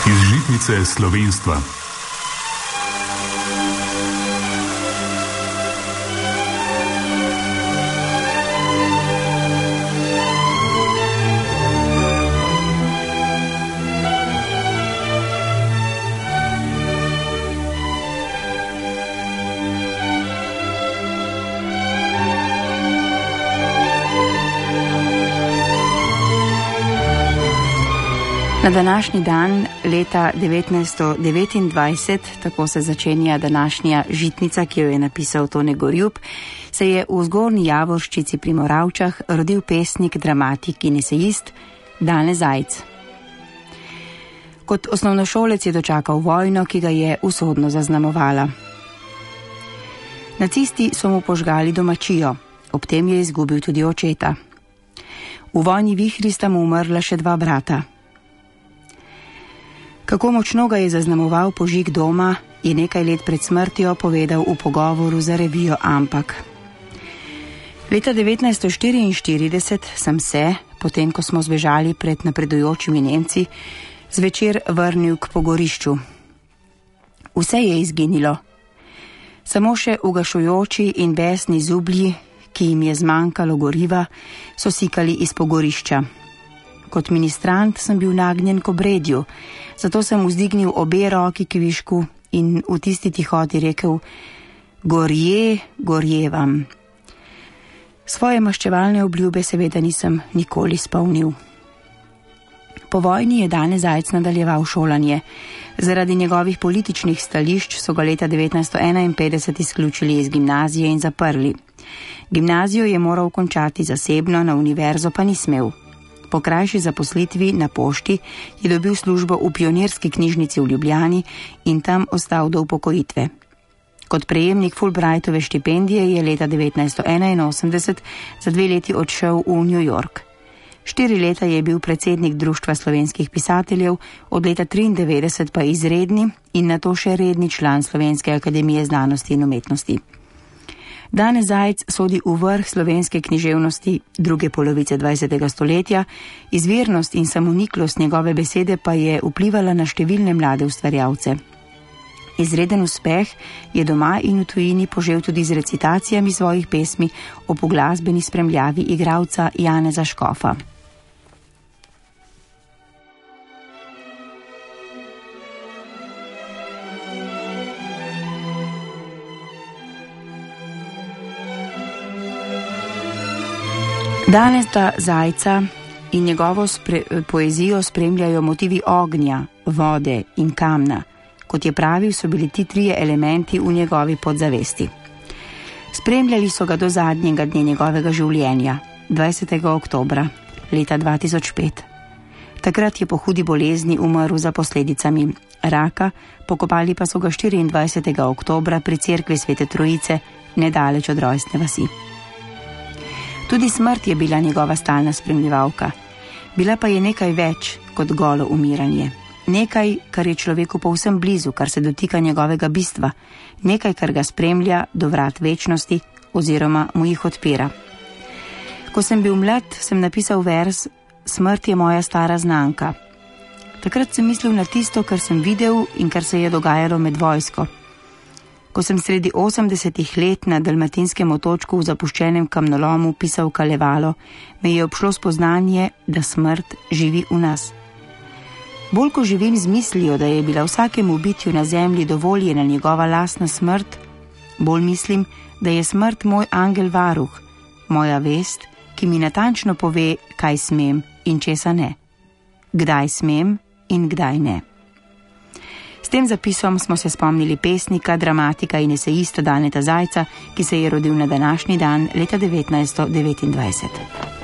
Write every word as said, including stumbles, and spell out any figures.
Iz žitnice slovenstva. Na današnji dan leta devetnajststo devetindvajset, tako se začenja današnja žitnica, ki jo je napisal Tone Gorjup, se je v Zgornji Javorščici pri Moravčah rodil pesnik, dramatik in esejist Dane Zajc. Kot osnovnošolec je dočakal vojno, ki ga je usodno zaznamovala. Nacisti so mu požgali domačijo, ob tem je izgubil tudi očeta. V vojni vihri sta mu umrla še dva brata. Kako močno ga je zaznamoval požig doma, je nekaj let pred smrtjo povedal v pogovoru za revijo Ampak. Leta devetnajststo štiriinštirideset sem se, potem ko smo zbežali pred napredujočimi Nemci, zvečer vrnil k pogorišču. Vse je izginilo. Samo še ugašujoči in besni zublji, ki jim je zmanjkalo goriva, so sikali iz pogorišča. Kot ministrant sem bil nagnjen k obredju, zato sem vzdignil obe roki k višku in v tisti tihoti rekel: Gorje, gorje vam. Svoje maščevalne obljube seveda nisem nikoli spolnil. Po vojni je Dane Zajc nadaljeval šolanje. Zaradi njegovih političnih stališč so ga leta devetnajststo enainpetdeset izključili iz gimnazije in zaprli. Gimnazijo je moral končati zasebno, na univerzo pa ni smel. Po krajši zaposlitvi na pošti je dobil službo v Pionirski knjižnici v Ljubljani in tam ostal do upokojitve. Kot prejemnik Fulbrightove štipendije je leta devetnajststo enainosemdeset za dve leti odšel v New York. Štiri leta je bil predsednik Društva slovenskih pisateljev, od leta triindevetdeset pa izredni in nato še redni član Slovenske akademije znanosti in umetnosti. Dane Zajc sodi v vrh slovenske književnosti druge polovice dvajsetega stoletja, izvirnost in samoniklost njegove besede pa je vplivala na številne mlade ustvarjalce. Izreden uspeh je doma in v tujini požel tudi z recitacijami svojih pesmi ob uglasbeni spremljavi igralca Janeza Škofa. Daneta Zajca in njegovo spre- poezijo spremljajo motivi ognja, vode in kamna. Kot je pravil, so bili ti trije elementi v njegovi podzavesti. Spremljali so ga do zadnjega dne njegovega življenja, dvajsetega oktobra leta dva tisoč pet. Takrat je po hudi bolezni umrl za posledicami raka, pokopali pa so ga štiriindvajsetega oktobra pri cerkvi Svete Trojice, nedaleč od rojstne vasi. Tudi smrt je bila njegova stalna spremljevalka. Bila pa je nekaj več kot golo umiranje. Nekaj, kar je človeku povsem blizu, kar se dotika njegovega bistva. Nekaj, kar ga spremlja do vrat večnosti oziroma mu jih odpira. Ko sem bil mlad, sem napisal vers Smrt je moja stara znanka. Takrat sem mislil na tisto, kar sem videl in kar se je dogajalo med vojsko. Ko sem sredi osemdesetih let na dalmatinskem otočku v zapuščenem kamnolomu pisal Kalevalo, me je obšlo spoznanje, da smrt živi v nas. Bolj ko živim z mislijo, da je bila vsakemu bitju na zemlji dovoljena njegova lastna smrt, bolj mislim, da je smrt moj angel varuh, moja vest, ki mi natančno pove, kaj smem in česa ne. Kdaj smem in kdaj ne. S tem zapisom smo se spomnili pesnika, dramatika in esejista Daneta Zajca, ki se je rodil na današnji dan leta devetnajststo devetindvajset.